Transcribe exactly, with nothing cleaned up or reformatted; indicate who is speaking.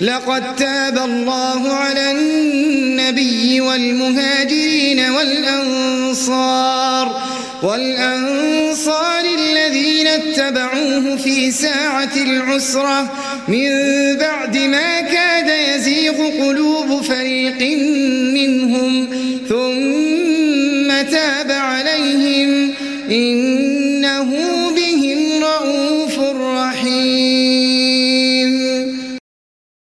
Speaker 1: لقد تاب الله على النبي والمهاجرين والأنصار والأنصار الذين اتبعوه في ساعة العسرة من بعد ما كاد يزيغ قلوب فريق منهم ثم تاب عليهم إن